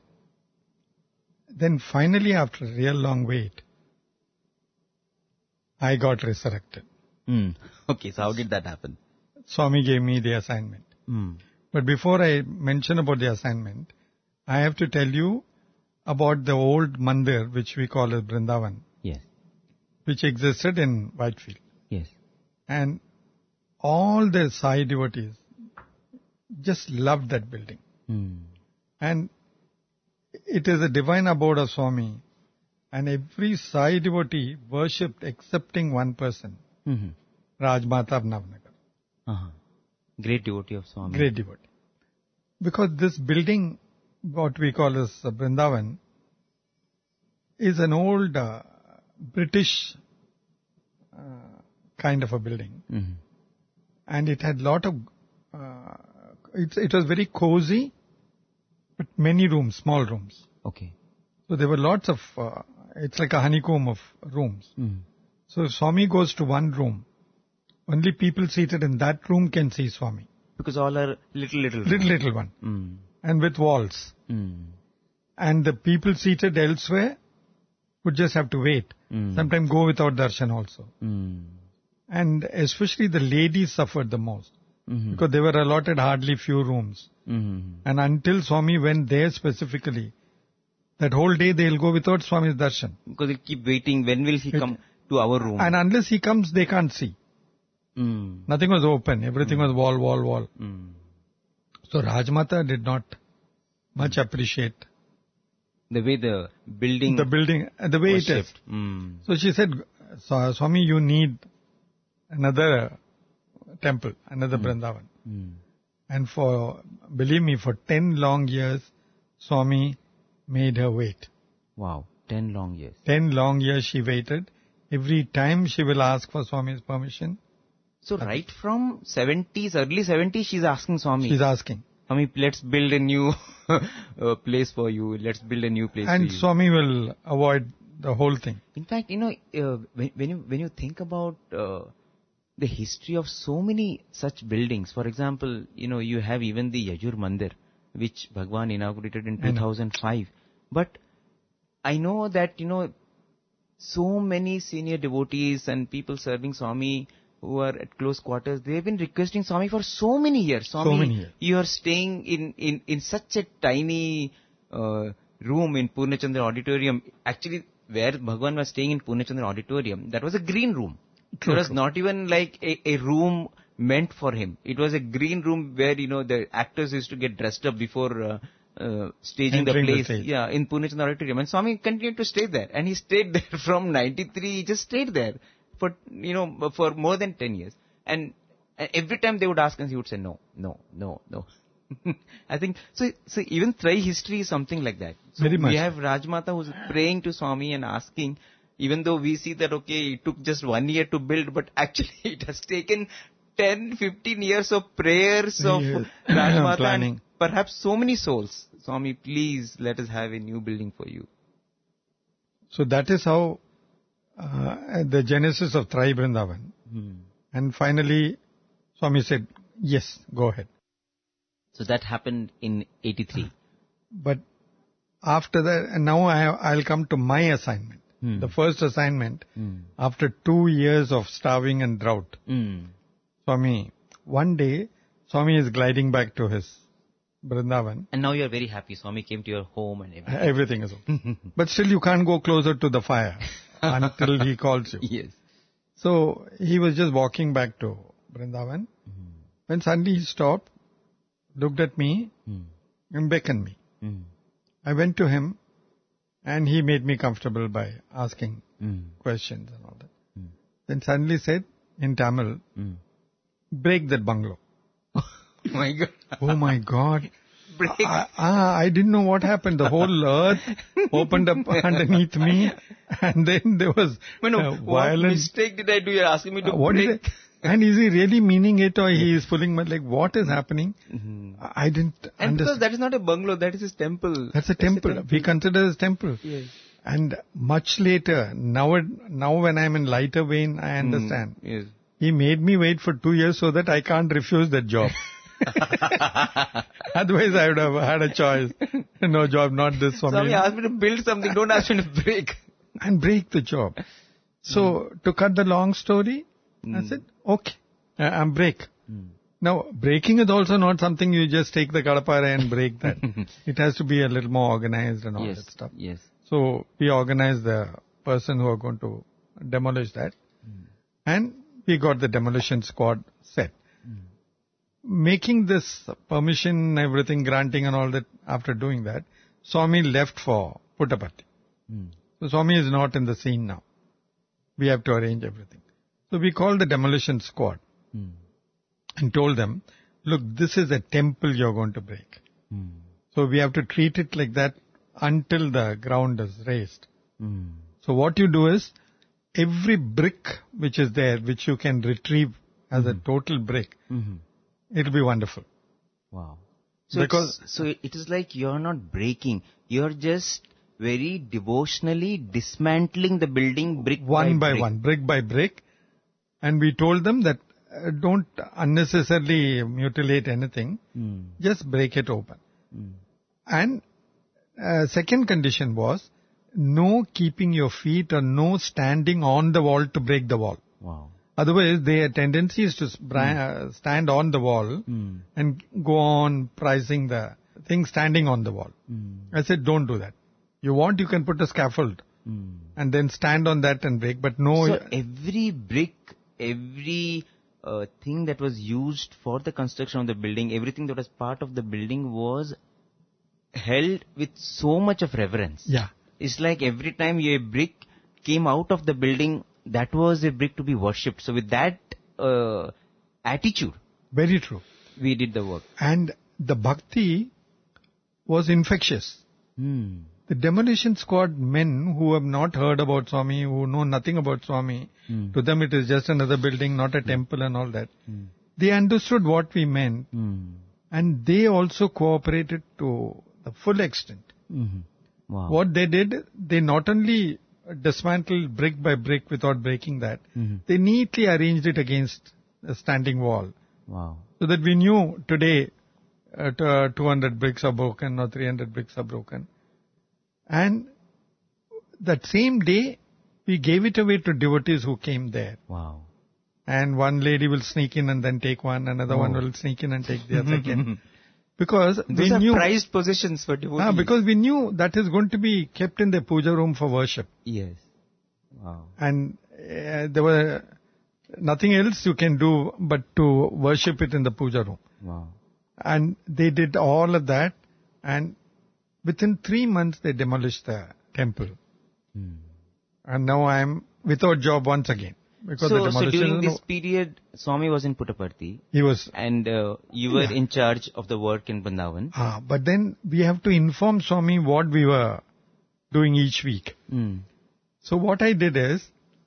Then finally, after a real long wait, I got resurrected. Okay, so how did that happen? Swami gave me the assignment. But before I mention about the assignment, I have to tell you about the old mandir, which we call as Vrindavan, Yes. which existed in Whitefield. Yes. And all the Sai devotees just loved that building. And it is a divine abode of Swami. And every Sai devotee worshipped excepting one person, Rajmata of Navnagar. Great devotee of Swami. Great devotee. Because this building, what we call as Vrindavan, is an old British kind of a building. And it had lot of, it was very cozy, but many rooms, small rooms. Okay. So there were lots of, it's like a honeycomb of rooms. So if Swami goes to one room, only people seated in that room can see Swami. Because all are little. Little one. And with walls. And the people seated elsewhere would just have to wait. Sometimes go without darshan also. And especially the ladies suffered the most. Because they were allotted hardly few rooms. And until Swami went there specifically, that whole day they'll go without Swami's darshan. Because they keep waiting, when will he come to our room? And unless he comes, they can't see. Nothing was open. Everything was wall. So Rajmata did not much appreciate the way the building the way it is. So she said, Swami, you need another temple, another Vrindavan. And believe me, for 10 long years, Swami made her wait. Wow, 10 long years. 10 long years she waited. Every time she will ask for Swami's permission. So right from 70s, early 70s, she's asking Swami. She's asking. Swami, let's build a new place for you. Let's build a new place for you. And Swami will avoid the whole thing. In fact, when you think about the history of so many such buildings, for example, you have even the Yajur Mandir, which Bhagwan inaugurated in 2005. But I know that, so many senior devotees and people serving Swami who are at close quarters, they've been requesting Swami for so many years. Swami, you are staying in such a tiny room in Purnachandra Auditorium. Actually, where Bhagwan was staying in Purnachandra Auditorium, that was a green room. It was not even like a room meant for him. It was a green room where, the actors used to get dressed up before staging the place. In Purnachandra Auditorium. And Swami continued to stay there. And he stayed there from 93, he just stayed there for more than 10 years. And every time they would ask him, he would say, no. I think, so even Trai history is something like that. So very much. We have Rajmata who's praying to Swami and asking, even though we see that, okay, it took just 1 year to build, but actually it has taken 10, 15 years of prayers of Rajmata planning. And perhaps so many souls. Swami, please let us have a new building for you. So that is how the genesis of Trai Vrindavan. And finally, Swami said, yes, go ahead. So that happened in 83. But after that, and now I'll come to my assignment. The first assignment, after 2 years of starving and drought. Swami, one day, Swami is gliding back to his Vrindavan. And now you are very happy. Swami came to your home and everything. Everything is okay. But still you can't go closer to the fire until he calls you. Yes. So he was just walking back to Vrindavan. When suddenly he stopped, looked at me and beckoned me. I went to him and he made me comfortable by asking questions and all that. Then suddenly said in Tamil, break that bungalow. My God. Oh my God. Break. I didn't know what happened. The whole earth opened up underneath me and then there was What violence. mistake did I do? You're asking me to What is break. it? And is he really meaning it or he is pulling my leg? What is happening? I didn't And because understand. that is not a bungalow, that is his temple. That's a temple. We consider it as temple. Yes. And much later, now when I'm in lighter vein, I understand. Yes. He made me wait for 2 years so that I can't refuse that job. Otherwise, I would have had a choice. No job, not this for Swami me. asked me to build something, don't ask me to break. And break the job. So, to cut the long story, I said, okay, I'm break. Now, breaking is also not something you just take the kadapara and break that. It has to be a little more organized and all Yes. that stuff. Yes. So we organized the person who are going to demolish that. And we got the demolition squad set. Making this permission, everything, granting and all that, after doing that, Swami left for Puttaparthi. So Swami is not in the scene now. We have to arrange everything. So we called the demolition squad and told them, look, this is a temple you're going to break. So we have to treat it like that until the ground is raised. So what you do is, every brick which is there, which you can retrieve as a total brick, it'll be wonderful. Wow. So Because- it is like you're not breaking. You're just very devotionally dismantling the building brick One by brick. one, brick by brick. And we told them that don't unnecessarily mutilate anything. Just break it open. And second condition was, no keeping your feet or no standing on the wall to break the wall. Wow. Otherwise, their tendency is to stand on the wall and go on pricing the thing standing on the wall. I said, don't do that. You want, you can put a scaffold and then stand on that and break, but no. So every brick, every thing that was used for the construction of the building, everything that was part of the building was held with so much of reverence. Yeah. It's like every time a brick came out of the building, that was a brick to be worshipped. So with that attitude, Very true. we did the work. And the bhakti was infectious. The demolition squad men who have not heard about Swami, who know nothing about Swami, to them it is just another building, not a temple and all that. They understood what we meant, and they also cooperated to the full extent. Wow. What they did, they not only dismantled brick by brick without breaking that, they neatly arranged it against a standing wall. Wow. So that we knew today 200 bricks are broken or 300 bricks are broken. And that same day, we gave it away to devotees who came there. Wow. And one lady will sneak in and then take one, another one will sneak in and take the other again. Because Those we are knew, prized possessions for devotees. because we knew that is going to be kept in the puja room for worship. Yes. Wow. And there were nothing else you can do but to worship it in the puja room. Wow. And they did all of that, and within 3 months they demolished the temple. And now I am without job once again. Because the So demolition, during this period, Swami was in Puttaparthi he was. and you were in charge of the work in Vrindavan. But then we have to inform Swami what we were doing each week. So what I did is,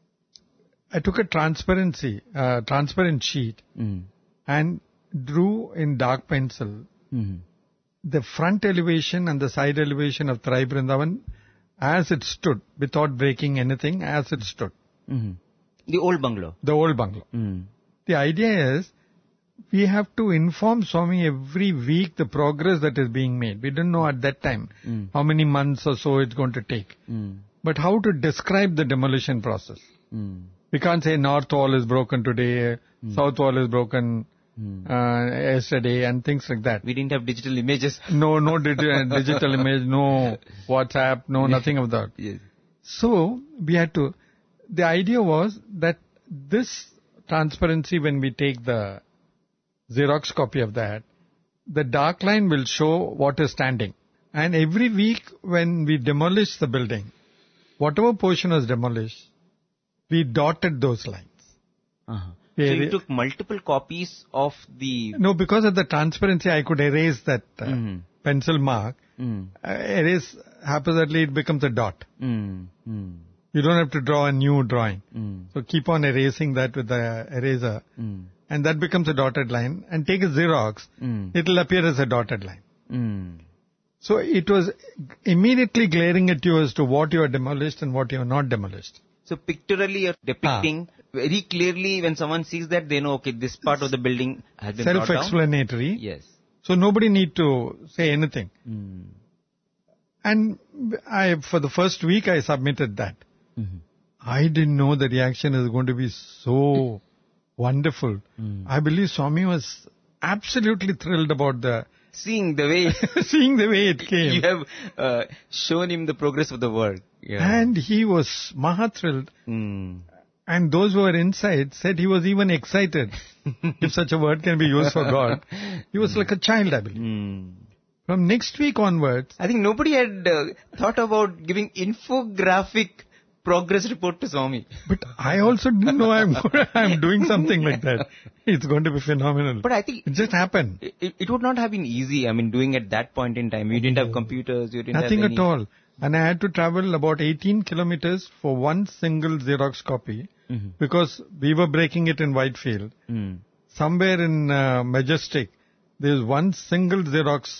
I took a transparent sheet and drew in dark pencil the front elevation and the side elevation of Trai Vrindavan as it stood, without breaking anything, as it stood. The old bungalow. The old bungalow. The idea is, we have to inform Swami every week the progress that is being made. We didn't know at that time how many months or so it's going to take. But how to describe the demolition process. We can't say north wall is broken today, south wall is broken yesterday, and things like that. We didn't have digital images. No digital image, no WhatsApp, no nothing of that. Yes. So we had to, the idea was that this transparency, when we take the Xerox copy of that, the dark line will show what is standing. And every week when we demolish the building, whatever portion was demolished, we dotted those lines. So you took multiple copies of the... No, because of the transparency, I could erase that pencil mark. Erase haphazardly, it becomes a dot. You don't have to draw a new drawing. So keep on erasing that with the eraser. And that becomes a dotted line. And take a Xerox, it will appear as a dotted line. So it was immediately glaring at you as to what you are demolished and what you are not demolished. So pictorially you're depicting very clearly, when someone sees that, they know, okay, this part of the building has been brought down. Self-explanatory. Yes. So nobody need to say anything. And for the first week I submitted that. I didn't know the reaction is going to be so wonderful. I believe Swami was absolutely thrilled about Seeing the way seeing the way it came. you have shown him the progress of the work. Yeah. And he was maha thrilled. Mm. And those who were inside said he was even excited. If such a word can be used for God. He was like a child, I believe. Mm. From next week onwards, I think nobody had thought about giving infographic progress report to Swami. but I also didn't know I'm doing something like that. It's going to be phenomenal. But I think It just happened. it would not have been easy. I mean, doing at that point in time. You didn't have computers. You didn't Nothing have any... at all. And I had to travel about 18 kilometers for one single Xerox copy because we were breaking it in Whitefield. Mm. Somewhere in Majestic, there's one single Xerox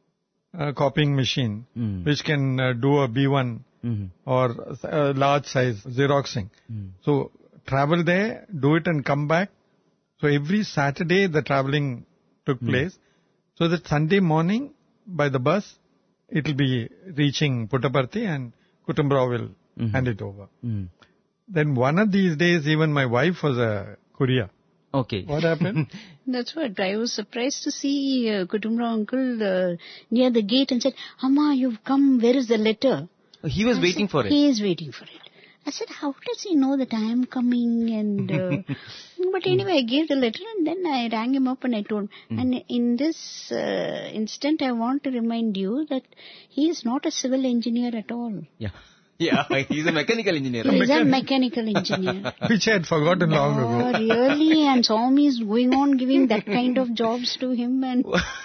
copying machine which can do a B1 or a large size Xeroxing. So travel there, do it and come back. So every Saturday the traveling took place. So that Sunday morning by the bus, it will be reaching Puttaparthi and Kutumbrao will hand it over. Then one of these days even my wife was a courier. Okay. What happened? That's what. I was surprised to see Kutumra uncle near the gate and said, Amma, you've come. Where is the letter? He was waiting for it. He is waiting for it. I said, how does he know that I am coming? And but anyway, I gave the letter and then I rang him up and I told him. And in this instant, I want to remind you that he is not a civil engineer at all. Yeah. Yeah, he's a mechanical engineer. He is a mechanical engineer. Which I had forgotten long ago. Oh, really? And Swami is going on giving that kind of jobs to him. And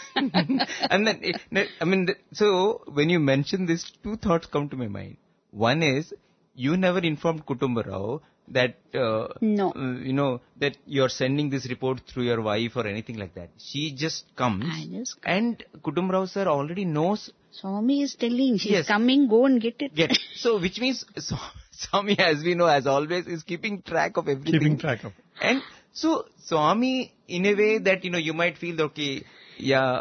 And then, I mean, so when you mention this, two thoughts come to my mind. One is, you never informed Kutumba Rao that, No. that you're sending this report through your wife or anything like that. She just comes. I just And Kutumba Rao sir already knows. Swami is telling, she's Yes. coming, go and get it. So, which means Swami, as we know, as always, is keeping track of everything. Keeping track of it. And so Swami, in a way that, you might feel, okay, yeah,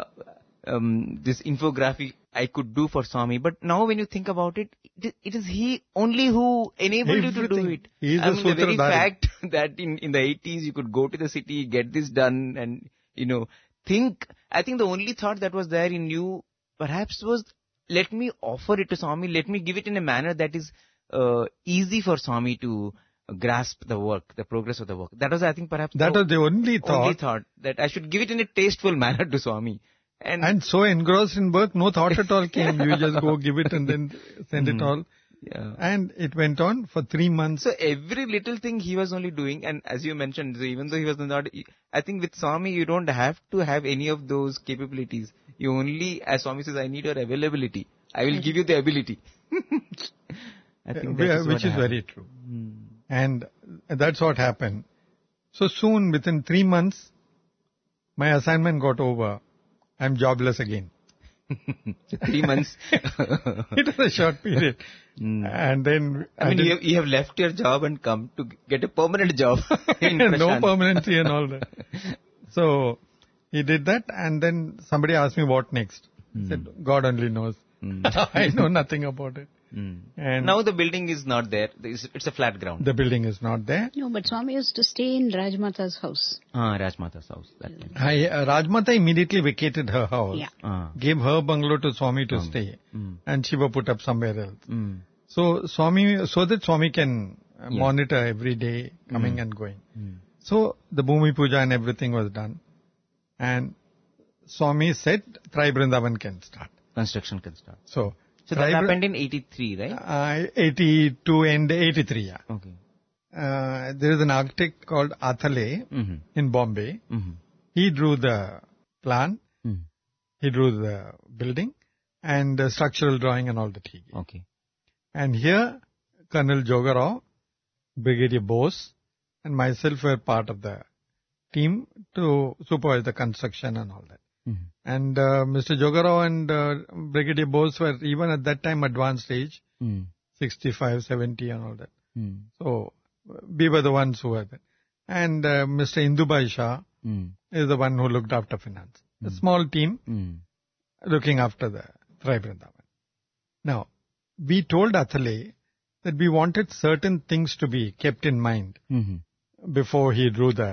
this infographic I could do for Swami. But now when you think about it, it is he only who enabled you to do Everything. it. He is I the mean, the very Sutradhari. fact that in the 80s you could go to the city, get this done and, I think the only thought that was there in you perhaps was, let me offer it to Swami, let me give it in a manner that is easy for Swami to grasp the work, the progress of the work. That was, I think, perhaps That was the only thought. that I should give it in a tasteful manner to Swami. And so engrossed in work, no thought at all came. You just go give it and then send it all. Yeah. And it went on for 3 months. So every little thing he was only doing, and as you mentioned, so even though he was not, I think with Swami you don't have to have any of those capabilities. You only, as Swami says, I need your availability. I will give you the ability. I think that is which is very true. And that's what happened. So soon, within 3 months, my assignment got over. I'm jobless again. 3 months. It was a short period. And then... I mean, you have left your job and come to get a permanent job. In no Prashant. permanency and all that. So he did that and then somebody asked me what next. I said, God only knows. I know nothing about it. And Now the building is not there. It's a flat ground. the building is not there. No, but Swami used to stay in Rajmata's house. Rajmata's house. That time. Rajmata immediately vacated her house. Yeah. Gave her bungalow to Swami to stay. And Shiva put up somewhere else. So that Swami can monitor every day coming and going. So the Bhumi Puja and everything was done. And Swami said, Trai Vrindavan can start. Construction can start. So So that happened in 83, right? 82 and 83, yeah. Okay. There is an architect called Athale in Bombay. He drew the plan. He drew the building and the structural drawing and all that he gave. Okay. And here, Colonel Jogarao, Brigadier Bose, and myself were part of the team to supervise the construction and all that. And Mr. Jogarao and Brigadier Bose were even at that time advanced age, 65, 70 and all that. So we were the ones who were there. And Mr. Indubai Shah is the one who looked after finance. A small team looking after the Trai Vrindavan. Now, we told Athale that we wanted certain things to be kept in mind before he drew the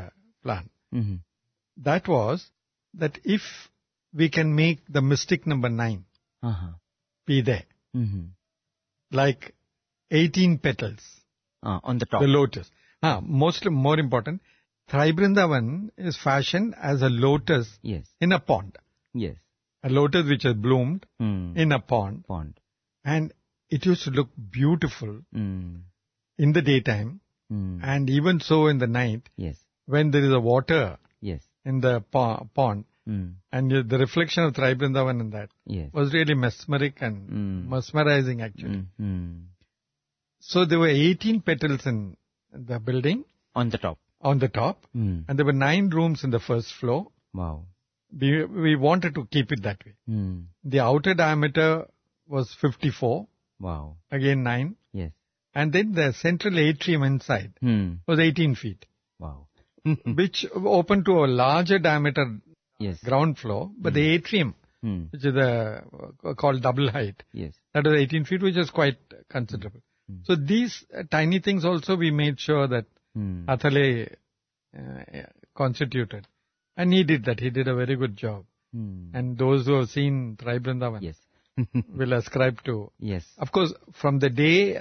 plan. Mm-hmm. That was that if we can make the mystic number 9 Uh-huh. be there, Mm-hmm. like 18 petals, On the top. the lotus. Mostly more important, Tribrindavan is fashioned as a lotus Yes. in a pond. Yes. A lotus which has bloomed Mm. in a pond. Pond. And it used to look beautiful Mm. in the daytime Mm. and even so in the night Yes. when there is a water Yes. in the pond Mm. and the reflection of Tribrindavan in that Yes. was really mesmeric and mesmerizing actually. Mm. So there were 18 petals in the building On the top. on the top Mm. and there were 9 rooms in the first floor. Wow. We wanted to keep it that way. Mm. The outer diameter was 54, Wow. again 9. Yes. And then the central atrium inside Mm. was 18 feet, Wow. which opened to a larger diameter Yes. ground floor, but the atrium, Mm. which is called double height, Yes. that was 18 feet, which is quite considerable. So these tiny things also we made sure that Mm. Athale constituted. And he did that. He did a very good job. Mm. And those who have seen Tribrindavan Yes. will ascribe to. Yes. Of course, from the day,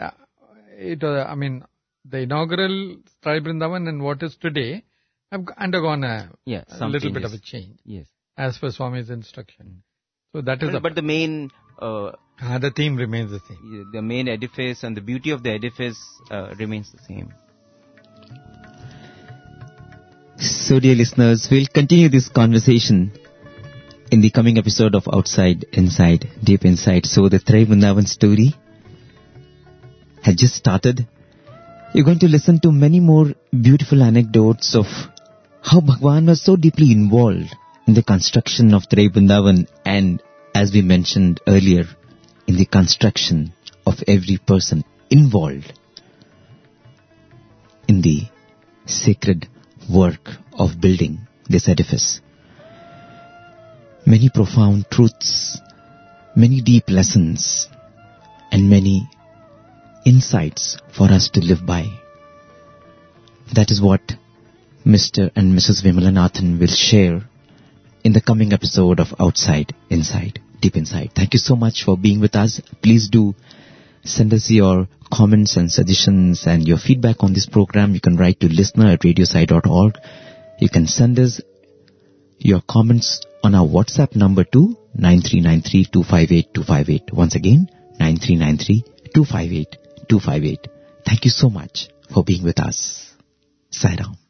the inaugural Tribrindavan and what is today have undergone a Some little bit changes. of a change Yes. as per Swami's instruction. So that is But the main, the theme remains the same. the main edifice and the beauty of the edifice remains the same. So dear listeners, we'll continue this conversation in the coming episode of Outside, Inside, Deep Inside. So the Tribrindavan story has just started. You're going to listen to many more beautiful anecdotes of how Bhagwan was so deeply involved in the construction of Tribrindavan and, as we mentioned earlier, in the construction of every person involved in the sacred work of building this edifice. Many profound truths, many deep lessons, and many insights for us to live by. That is what Mr. and Mrs. Vimalanathan will share in the coming episode of Outside, Inside, Deep Inside. Thank you so much for being with us. Please do send us your comments and suggestions and your feedback on this program. You can write to listener@radiosai.org. You can send us your comments on our WhatsApp number to 9393-258-258. Once again, 9393-258-258. Thank you so much for being with us. Sai Ram.